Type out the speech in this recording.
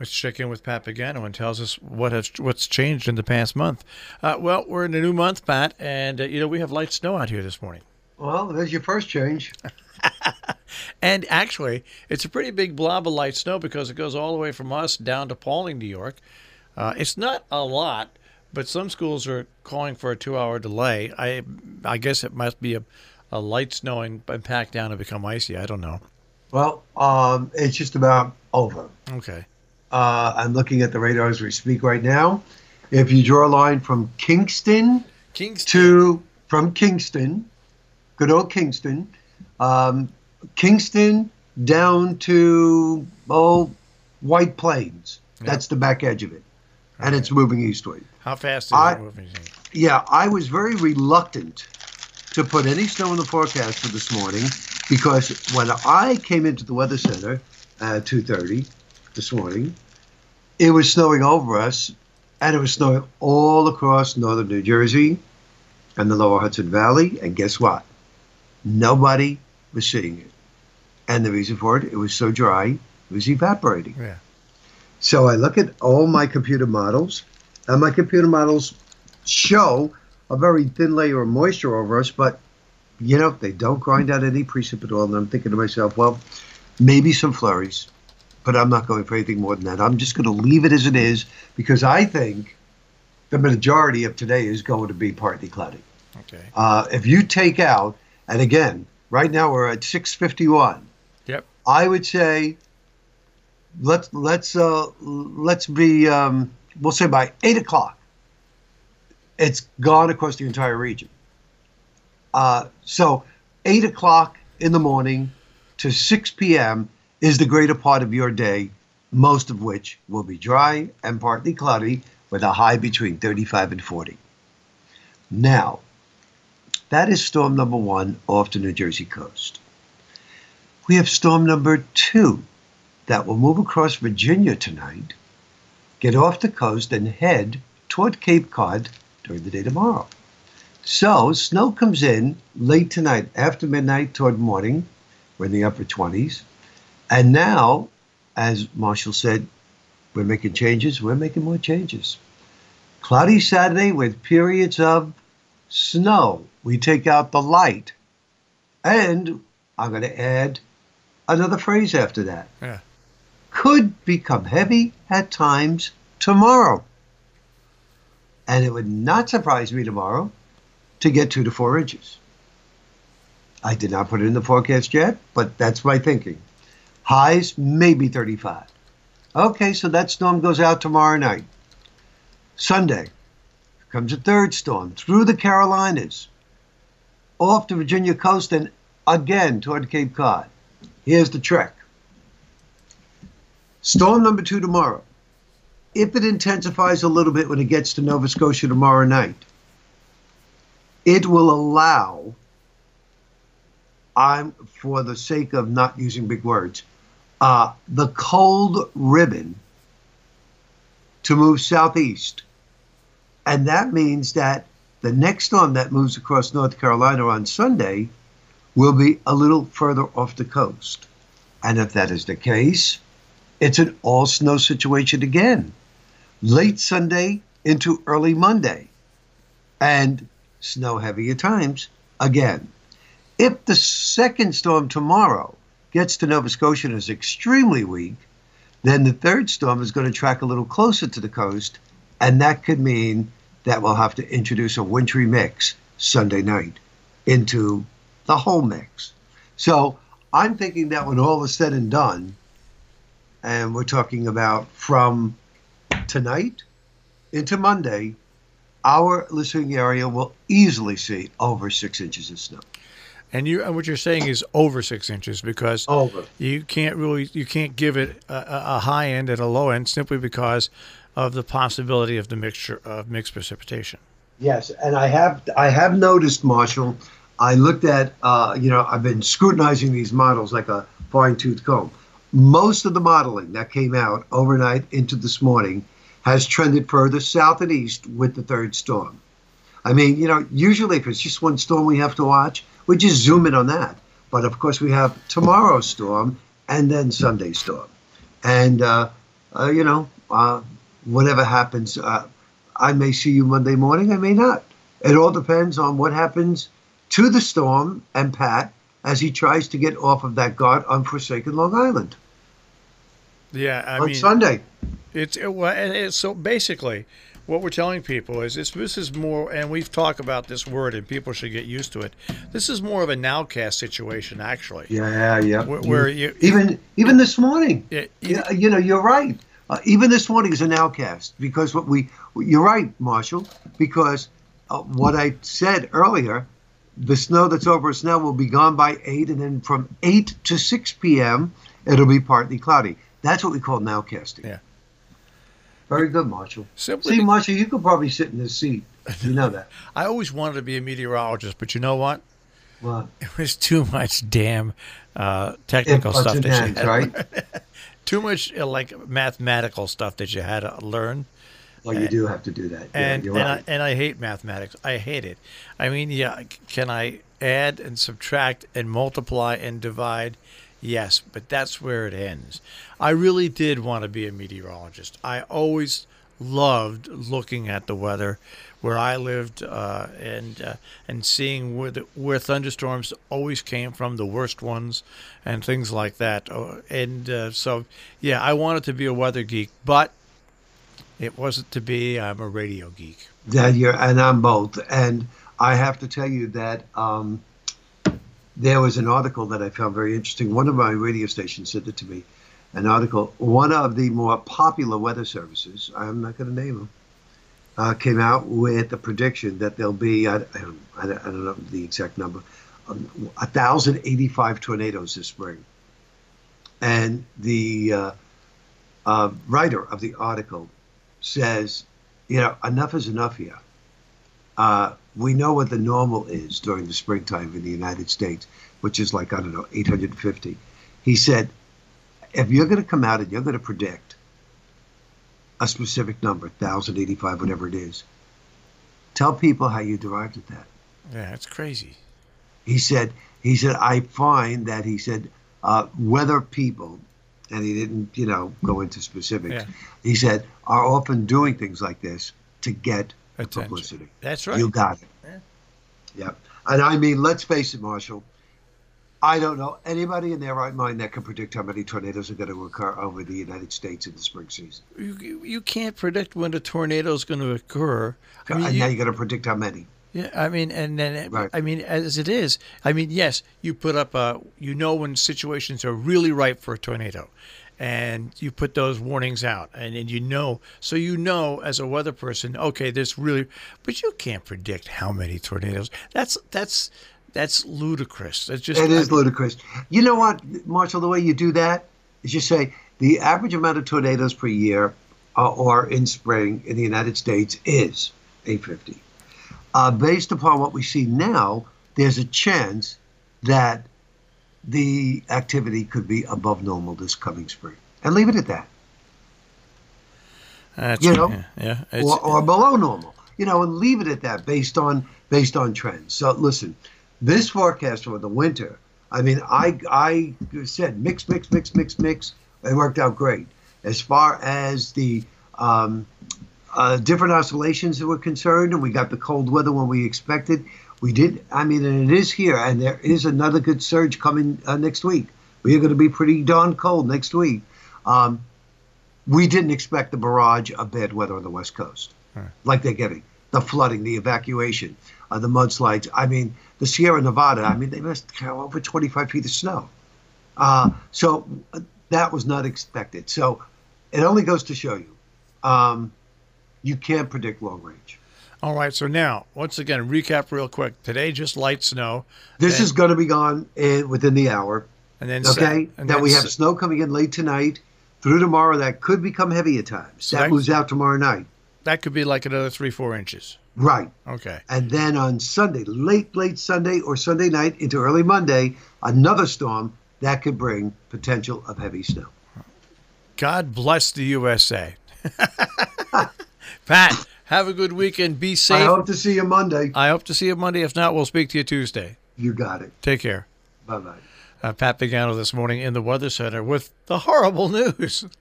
Let's check in with Pat Pagano and tells us what's changed in the past month. Well, we're in a new month, Pat, and we have light snow out here this morning. Well, there's your first change. And actually, it's a pretty big blob of light snow because it goes all the way from us down to Paulding, New York. It's not a lot, but some schools are calling for a 2-hour delay. I guess it must be a light snowing and pack down and become icy. I don't know. Well, it's just about over. Okay. I'm looking at the radar as we speak right now. If you draw a line from Kingston, from Kingston, good old Kingston, Kingston down to White Plains. Yep. That's the back edge of it, and it's moving eastward. How fast is it moving? Yeah, I was very reluctant to put any snow in the forecast for this morning because when I came into the weather center at 2:30 this morning, it was snowing over us, and it was snowing all across northern New Jersey and the lower Hudson Valley. And guess what? Nobody was seeing it. And the reason for it was so dry, it was evaporating. Yeah. So I look at all my computer models, and my computer models show a very thin layer of moisture over us, but, they don't grind out any precip at all. And I'm thinking to myself, well, maybe some flurries, but I'm not going for anything more than that. I'm just going to leave it as it is because I think the majority of today is going to be partly cloudy. Okay. If you take out, and again, right now we're at 6:51. Yep. I would say let's be we'll say by 8 o'clock it's gone across the entire region. So 8 o'clock in the morning to 6 p.m. is the greater part of your day, most of which will be dry and partly cloudy with a high between 35 and 40. Now, that is storm number 1 off the New Jersey coast. We have storm number 2 that will move across Virginia tonight, get off the coast, and head toward Cape Cod during the day tomorrow. So snow comes in late tonight, after midnight toward morning. We're in the upper 20s. And now, as Marshall said, we're making changes. We're making more changes. Cloudy Saturday with periods of snow. We take out the light. And I'm going to add another phrase after that. Yeah. Could become heavy at times tomorrow. And it would not surprise me tomorrow to get 2 to 4 inches. I did not put it in the forecast yet, but that's my thinking. Highs, maybe 35. Okay, so that storm goes out tomorrow night. Sunday comes a third storm through the Carolinas, off the Virginia coast, and again toward Cape Cod. Here's the trick. Storm number 2 tomorrow. If it intensifies a little bit when it gets to Nova Scotia tomorrow night, it will allow, for the sake of not using big words, the cold ribbon to move southeast. And that means that the next storm that moves across North Carolina on Sunday will be a little further off the coast. And if that is the case, it's an all snow situation again. Late Sunday into early Monday. And snow heavy at times again. If the second storm tomorrow gets to Nova Scotia and is extremely weak, then the third storm is going to track a little closer to the coast, and that could mean that we'll have to introduce a wintry mix Sunday night into the whole mix. So I'm thinking that when all is said and done, and we're talking about from tonight into Monday, our listening area will easily see over 6 inches of snow. And what you're saying is over 6 inches because you can't give it a high end and a low end simply because of the possibility of the mixture of mixed precipitation. Yes, and I have noticed, Marshall. I looked at I've been scrutinizing these models like a fine-tooth comb. Most of the modeling that came out overnight into this morning has trended further south and east with the third storm. I mean, usually if it's just one storm we have to watch, we just zoom in on that. But of course we have tomorrow's storm and then Sunday's storm. And whatever happens, I may see you Monday morning. I may not. It all depends on what happens to the storm and Pat as he tries to get off of that God-unforsaken Long Island Yeah, I on mean, Sunday. so basically, what we're telling people is this is more, and we've talked about this word, and people should get used to it. This is more of a nowcast situation, actually, Yeah, yeah. where you Even this morning, it, yeah, you're right. Even this morning is a nowcast because you're right, Marshall. Because what I said earlier, the snow that's over us now will be gone by 8, and then from 8 to 6 p.m. it'll be partly cloudy. That's what we call nowcasting. Yeah. Very good, Marshall. Simply, See, Marshall, you could probably sit in this seat. You know that. I always wanted to be a meteorologist, but you know what? Well, It was too much damn technical if buts stuff and that you hands, had. right? Too much like mathematical stuff that you had to learn. Well, you do have to do that. Yeah, And you're and right. I hate mathematics. I hate it. I mean, yeah, can I add and subtract and multiply and divide? Yes, but that's where it ends. I really did want to be a meteorologist. I always loved looking at the weather where I lived, and seeing where thunderstorms always came from, the worst ones, and things like that. So, yeah, I wanted to be a weather geek, but it wasn't to be. I'm a radio geek. Yeah, and I'm both. And I have to tell you that there was an article that I found very interesting. One of my radio stations sent it to me. An article, one of the more popular weather services, I'm not going to name them, came out with a prediction that there'll be, I don't know the exact number, 1,085 tornadoes this spring. And the writer of the article says, enough is enough here. We know what the normal is during the springtime in the United States, which is like, 850. He said, if you're going to come out and you're going to predict a specific number, 1,085, whatever it is, tell people how you derived at that. Yeah, it's crazy. He said, I find that, he said, weather people, and he didn't, go into specifics. Yeah. He said, are often doing things like this to get Attention. publicity. That's right. You got it. Yeah. Yeah. And I mean, let's face it, Marshall. I don't know anybody in their right mind that can predict how many tornadoes are going to occur over the United States in the spring season. You can't predict when a tornado is going to occur. I mean, And now you're going to predict how many. yeah, I mean, and then Right. I mean, as it is, I mean, yes, you put up when situations are really ripe for a tornado, and you put those warnings out, and so as a weather person, okay, but you can't predict how many tornadoes. That's ludicrous. It's just It is ludicrous. You know what, Marshall, the way you do that is you say the average amount of tornadoes per year or in spring in the United States is 850. Based upon what we see now, there's a chance that the activity could be above normal this coming spring. And leave it at that. That's, you know, yeah, or below normal, and leave it at that based on trends. So listen, this forecast for the winter, I mean, I said mix. It worked out great. As far as the different oscillations that were concerned, and we got the cold weather when we expected. We did. I mean, and it is here, and there is another good surge coming next week. We are going to be pretty darn cold next week. We didn't expect the barrage of bad weather on the West Coast, like they're getting. The flooding, the evacuation, the mudslides. I mean, the Sierra Nevada, I mean, they must have over 25 feet of snow. So that was not expected. So it only goes to show you, you can't predict long range. All right, so now, once again, recap real quick. Today, just light snow. This is going to be gone within the hour. And then Okay? Then we have snow coming in late tonight. Through tomorrow, that could become heavy at times. So that moves out tomorrow night. That could be like another 3-4 inches. Right. Okay. And then on Sunday, late Sunday or Sunday night into early Monday, another storm that could bring potential of heavy snow. God bless the USA. Pat, have a good weekend. Be safe. I hope to see you Monday. I hope to see you Monday. If not, we'll speak to you Tuesday. You got it. Take care. Bye-bye. Pat Pagano this morning in the Weather Center with the horrible news.